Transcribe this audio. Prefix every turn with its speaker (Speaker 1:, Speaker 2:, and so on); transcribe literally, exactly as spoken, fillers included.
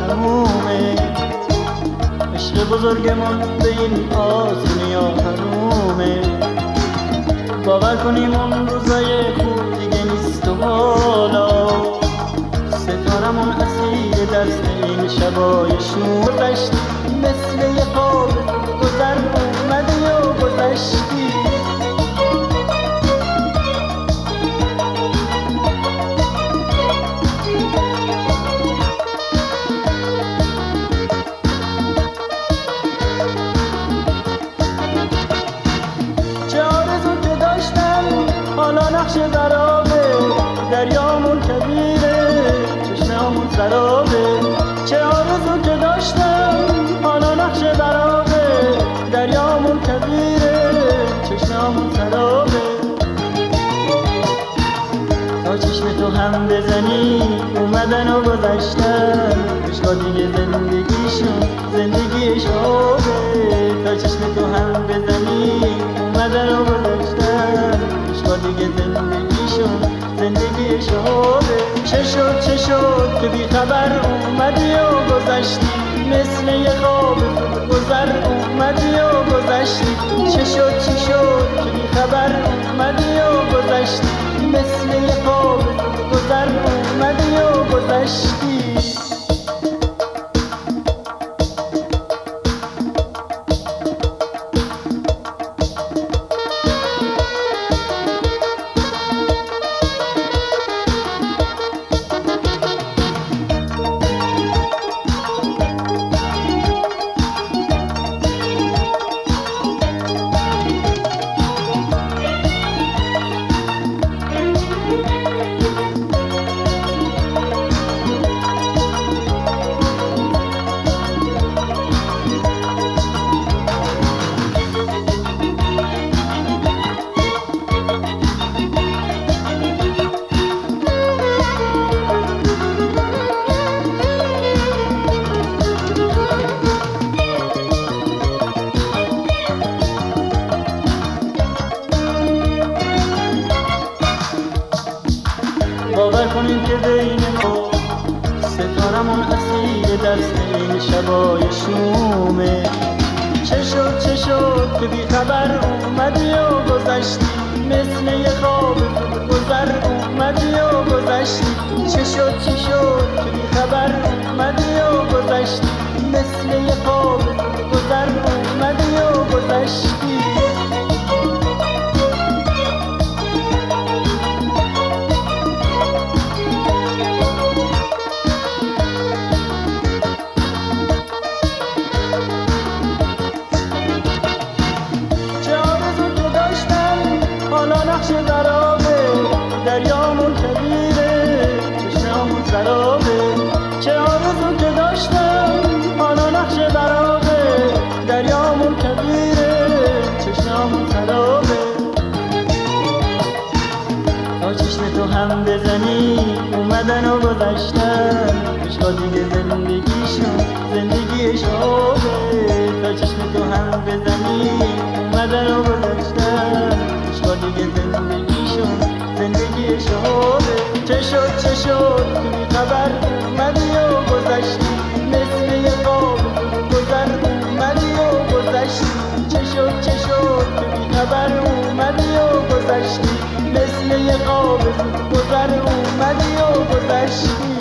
Speaker 1: تمومه. عشق بزرگمون به این آسونی ها حرومه. باور کنیم اون روزای خوب دیگه نیست و حالا ستارمون اسیر دست این شبای شور. گذشتی مثل یه خواب گذر اومدی و گذشتی. حالا نقش درابه دریامون کبیره چشممون سرابه. چه آرزو که داشتم حالا نقش درابه دریامون کبیره چشممون سرابه. تا چشم تو هم بزنی اومدن و گذشتن. عشقا دیگه زندگیشون زندگی شابه. تا چشم تو هم بزنی اومدن و گذشتن. عشقا دیگه زندگیشون زندگی شابه. چه شد چه شد که بی خبر اومدی و گذشتی. مثل یه خواب گذر اومدی و گذشتی. چه شد چه شد که بی خبر اومدی و گذشتی. مثل یه خواب گذر اومدی و گذشتی. باور کنیم که بین ما ستارمون اسیر دست این شبای شومه. چه شد چه شد که بی خبر اومدی و گذشتی. مثل یه خواب گذر اومدی و گذشتی. چه شد چه شد که بی خبر اومدی و گذشتی. مثل یه خواب گذر اومدی و گذشتی. نقش درابه دریامون کبیره چشممون سرابه. چه آرزو که داشتم حالا نقش درابه دریامون کبیره چشممون سرابه. تا چشم تو هم بزنی اومدن و گذشتن. عشقا دیگه زندگیشون زندگی شابه. تا چشم تو هم بزنی اومدن و گذشتن. عشقا دیگه زندگیشون زندگی شابه. چه شد چه شد که بی خبر اومدی و گذشتی. مثل یه خواب گذر اومدی و گذشتی. چه شد چه شد که بی خبر اومدی و گذشتی. مثل یه خواب گذر اومدی و گذشتی.